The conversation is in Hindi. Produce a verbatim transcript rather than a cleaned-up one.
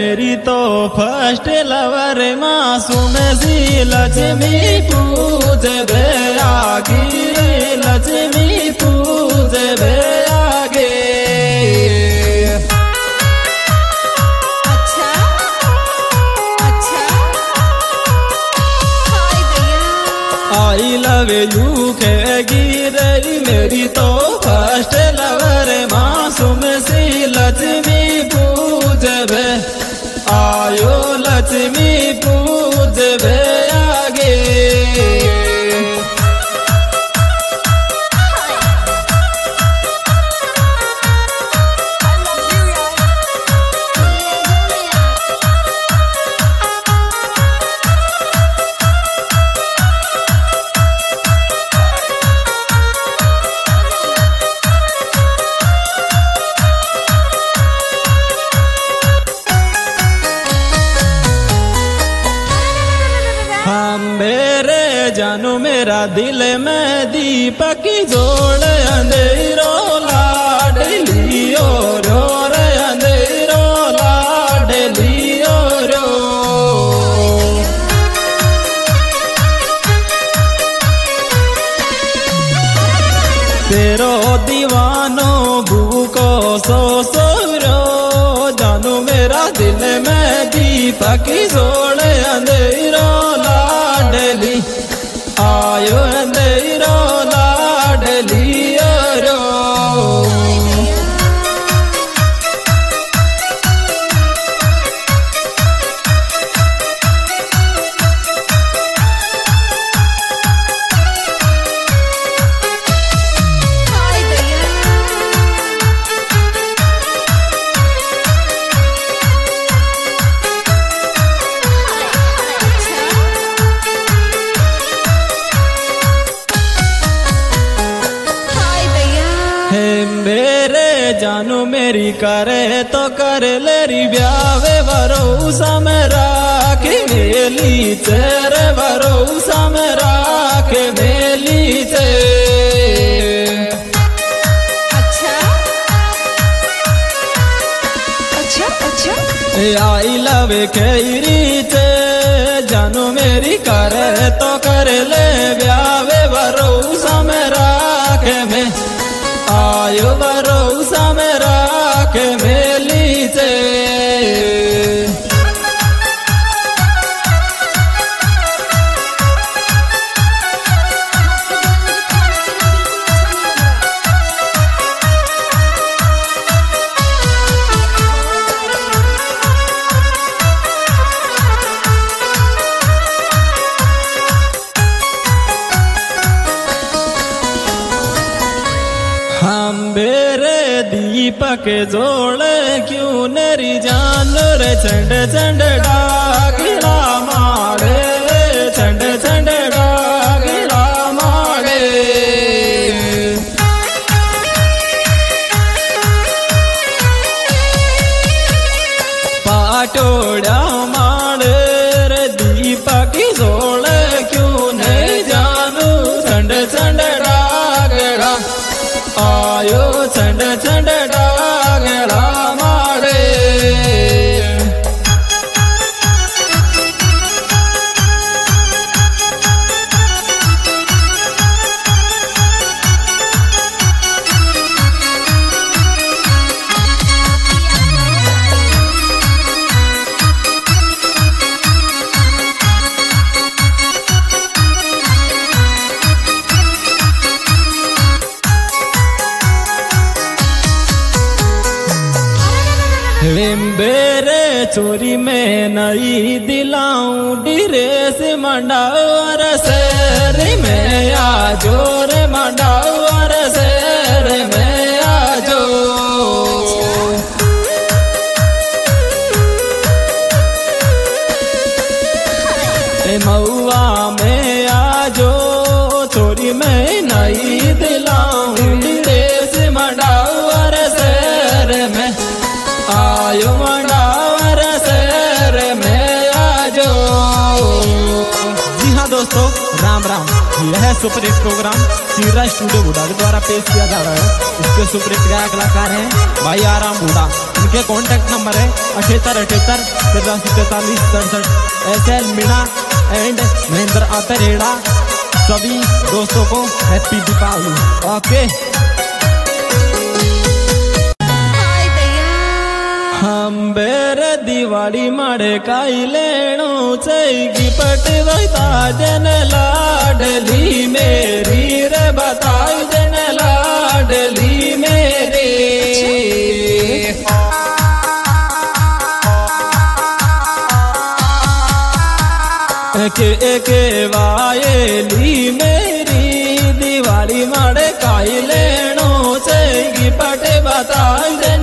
मेरी तो फर्स्ट लवर मासूम सी लक्ष्मी पूजे बे आगे लक्ष्मी पूजे बे आगे। अच्छा अच्छा हाय भैया आई लव यू कहेगी रे मेरी तो फर्स्ट लवर मासूम सी लक्ष्मी पूजे बे आयो लक्ष्मी पूजे बे आगे। मेरे जानू मेरा दिल में दीपक जोड़ अंधेरो लाडलियो रो रे अंधेरो लाडलियो रो। तेरो दीवानो भूको सो सो रो जानू मेरा दिल में दीपक जोड़ अंधेरो लाडली आयो अंधेरो लाडली रो। हाय भैया मेरे जानू मेरी करे तो कर लेरी ब्यावे भरोसा में राख मेली तेरे भरोसा में राख मेली ते। अच्छा अच्छा अच्छा आई लव कैरी ते जानू मेरी करे तो कर ले ब्यावे भरोसा में राख में आयो भरोसा में राख मेली से। हम बेरे दीपक जोड़े क्यों नरी जान रे चंड चंड डागिला मारे चंड चंड डागिला मारे। पाटोड़ा मारे रे दीपक जोड़े क्यों नहीं जानू चंड चंड डागड़ा आयो चंड चंड डागड़ा मारे। बेरे चोरी में नई दिलाऊं डिरेस मंडावर शहर में आजो रे मंडावर शहर में आजो। मऊआ में आजो चोरी में नई दिलाऊं डिरेस मंडावर शहर में आयो मंडावर शहर में आजो। जी हाँ दोस्तों राम राम। यह सुपरहिट प्रोग्राम सीरा स्टूडियो बूढ़ा के द्वारा पेश किया जा रहा है। इसके सुपरहिट गायक कलाकार हैं भाई आराम बूढ़ा। इनके कॉन्टैक्ट नंबर है अठहत्तर अठहत्तर तिरासी तैतालीस सड़सठ। S L Meena and Mahendra Atreda. सभी दोस्तों को हैप्पी दीपावली। ओके हम बेरे दिवाली माड़े काई लेनो चाहिए पटवाई ताजन लाडली मेरी रे बताई जन लाडली मेरी के के वायली मेरी दिवाली माड़े काई लेनो चाहिए पट बताई